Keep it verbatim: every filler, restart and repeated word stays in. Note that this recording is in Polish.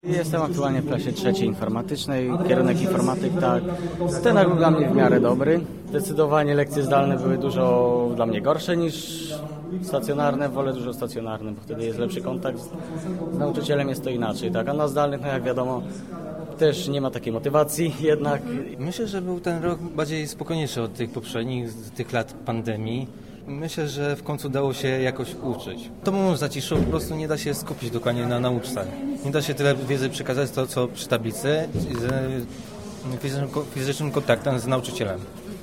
Jestem aktualnie w klasie trzeciej informatycznej, kierunek informatyk, tak. Ten był dla mnie w miarę dobry. Zdecydowanie lekcje zdalne były dużo dla mnie gorsze niż stacjonarne. Wolę dużo stacjonarne, bo wtedy jest lepszy kontakt z, z nauczycielem, jest to inaczej, tak. A na zdalnych, no jak wiadomo, też nie ma takiej motywacji jednak. Myślę, że był ten rok bardziej spokojniejszy od tych poprzednich, z tych lat pandemii. Myślę, że w końcu dało się jakoś uczyć. To moment zaciszył, po prostu nie da się skupić dokładnie na nauce. Nie da się tyle wiedzy przekazać to, co przy tablicy, z fizycznym, fizycznym kontaktem z nauczycielem.